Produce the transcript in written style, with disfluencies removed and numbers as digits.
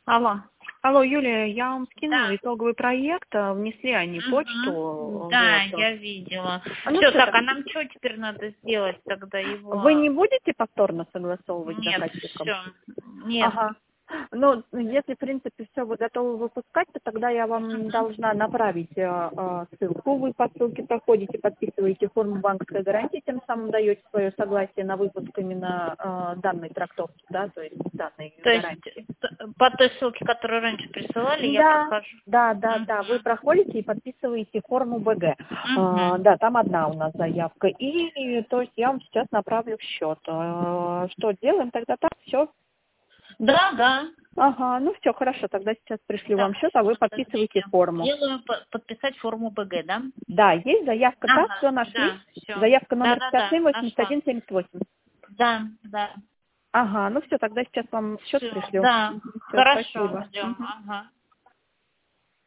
Алло. Алло, Юлия, я вам скинула Да. итоговый проект, внесли они почту. Да, вот. я видела. Ну Все, всё, так, а нам что теперь надо сделать тогда его? Вы не будете повторно согласовывать Нет, заказчиком? все. Нет. Ага. Ну, если, в принципе, все вы готовы выпускать, то тогда я вам должна направить ссылку. Вы по ссылке проходите, подписываете форму банковской гарантии, тем самым даете свое согласие на выпуск именно данной трактовки, да, то есть данной То есть гарантии. по той ссылке, которую раньше присылали, я Да, прохожу. да. Вы проходите и подписываете форму БГ. Да, там одна у нас заявка. И то есть я вам сейчас направлю в счет. Что делаем тогда так? Все. Да. Ага, ну все, хорошо, тогда сейчас пришлю вам Так, счет, а вы подписываете форму. делаю подписать форму БГ, да? Да, есть заявка, так, все нашли. Да, все. Заявка номер Да, 57-81-78. Да. Ага, ну все, тогда сейчас вам счет Все, пришлю. да. Все, Хорошо, спасибо. ждем. Ага.